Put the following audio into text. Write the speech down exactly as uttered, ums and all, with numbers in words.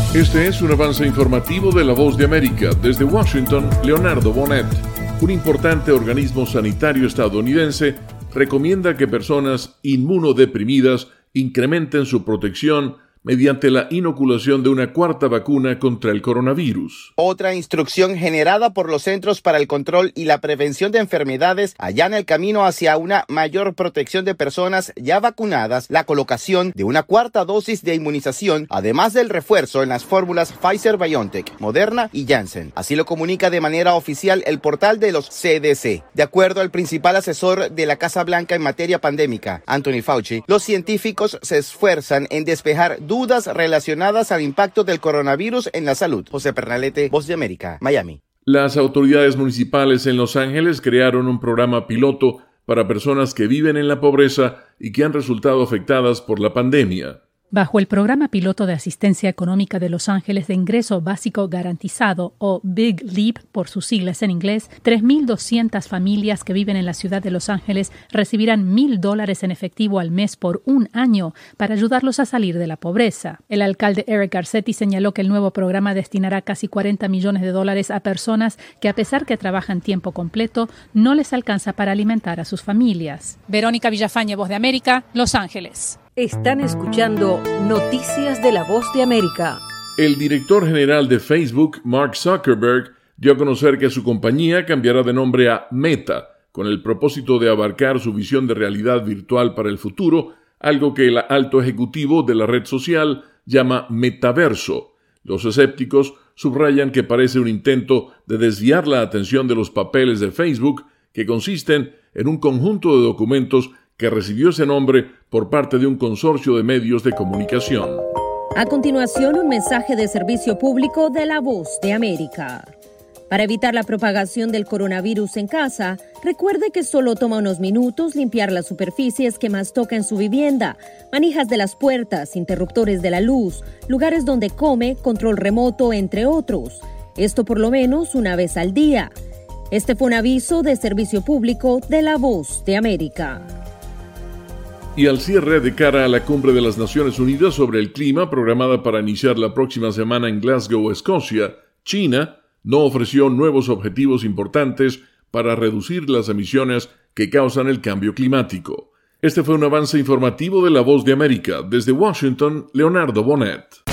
Este es un avance informativo de La Voz de América. Desde Washington, Leonardo Bonet. Un importante organismo sanitario estadounidense recomienda que personas inmunodeprimidas incrementen su protección mediante la inoculación de una cuarta vacuna contra el coronavirus. Otra instrucción generada por los Centros para el Control y la Prevención de Enfermedades allana el camino hacia una mayor protección de personas ya vacunadas, la colocación de una cuarta dosis de inmunización, además del refuerzo en las fórmulas Pfizer-BioNTech, Moderna y Janssen. Así lo comunica de manera oficial el portal de los C D C. De acuerdo al principal asesor de la Casa Blanca en materia pandémica, Anthony Fauci, los científicos se esfuerzan en despejar dudas relacionadas al impacto del coronavirus en la salud. José Pernalete, Voz de América, Miami. Las autoridades municipales en Los Ángeles crearon un programa piloto para personas que viven en la pobreza y que han resultado afectadas por la pandemia. Bajo el Programa Piloto de Asistencia Económica de Los Ángeles de Ingreso Básico Garantizado, o Big Leap por sus siglas en inglés, tres mil doscientas familias que viven en la ciudad de Los Ángeles recibirán mil dólares en efectivo al mes por un año para ayudarlos a salir de la pobreza. El alcalde Eric Garcetti señaló que el nuevo programa destinará casi cuarenta millones de dólares a personas que, a pesar que trabajan tiempo completo, no les alcanza para alimentar a sus familias. Verónica Villafañe, Voz de América, Los Ángeles. Están escuchando Noticias de la Voz de América. El director general de Facebook, Mark Zuckerberg, dio a conocer que su compañía cambiará de nombre a Meta, con el propósito de abarcar su visión de realidad virtual para el futuro, algo que el alto ejecutivo de la red social llama metaverso. Los escépticos subrayan que parece un intento de desviar la atención de los papeles de Facebook, que consisten en un conjunto de documentos que recibió ese nombre por parte de un consorcio de medios de comunicación. A continuación, un mensaje de servicio público de La Voz de América. Para evitar la propagación del coronavirus en casa, recuerde que solo toma unos minutos limpiar las superficies que más toca en su vivienda, manijas de las puertas, interruptores de la luz, lugares donde come, control remoto, entre otros. Esto por lo menos una vez al día. Este fue un aviso de servicio público de La Voz de América. Y al cierre, de cara a la Cumbre de las Naciones Unidas sobre el Clima, programada para iniciar la próxima semana en Glasgow, Escocia, China no ofreció nuevos objetivos importantes para reducir las emisiones que causan el cambio climático. Este fue un avance informativo de La Voz de América. Desde Washington, Leonardo Bonet.